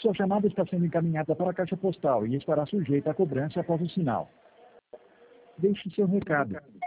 Sua chamada está sendo encaminhada para a caixa postal e estará sujeita à cobrança após o sinal. Deixe seu recado.